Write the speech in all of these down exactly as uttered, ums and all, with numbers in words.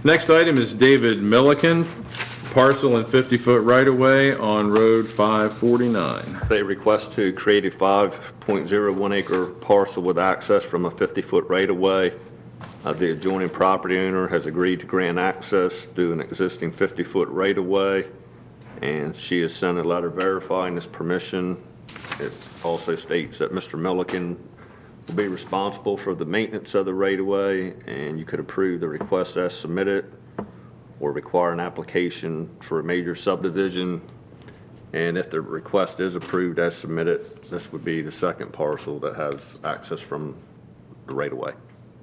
Next item is David Milliken, parcel and fifty-foot right-of-way on Road five forty-nine. They request to create a five point zero one acre parcel with access from a fifty-foot right-of-way. Uh, The adjoining property owner has agreed to grant access through an existing fifty-foot right-of-way, and she has sent a letter verifying this permission. It also states that Mister Milliken will be responsible for the maintenance of the right-of-way, and you could approve the request as submitted or require an application for a major subdivision. And if the request is approved as submitted, this would be the second parcel that has access from the right-of-way.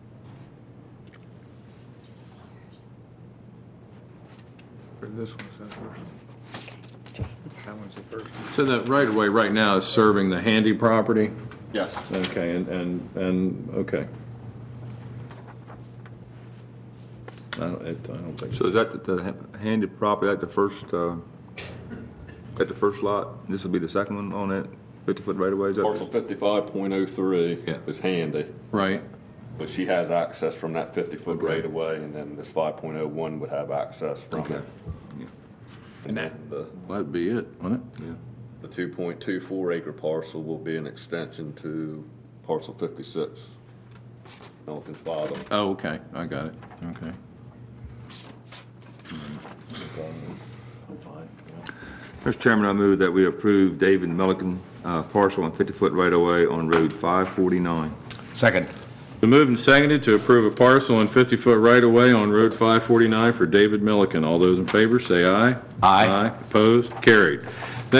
This one's that first. That one's the first one. So that right-of-way right now is serving the Handy property? Yes. Okay, and, and, and, okay. I don't, it, I don't think So so. is that the, the Handy property at the first, uh, at the first lot? This will be the second one on that fifty-foot right-of-way, is that? Parcel fifty-five point oh three Yeah. is Handy, Right, but she has access from that fifty-foot Okay. right-of-way, and then this five point oh one would have access from Okay. it. Yeah. And then the that'd be it, wouldn't it? Yeah. The two point two four acre parcel will be an extension to parcel fifty-six, Milliken's father. Oh, okay, I got it, okay. Mister Chairman, I move that we approve David Milliken, uh, parcel and fifty-foot right-of-way on Road five forty-nine. Second. Been moved and seconded to approve a parcel and fifty-foot right-of-way on Road five forty-nine for David Milliken. All those in favor, say aye. Aye. Opposed? Carried.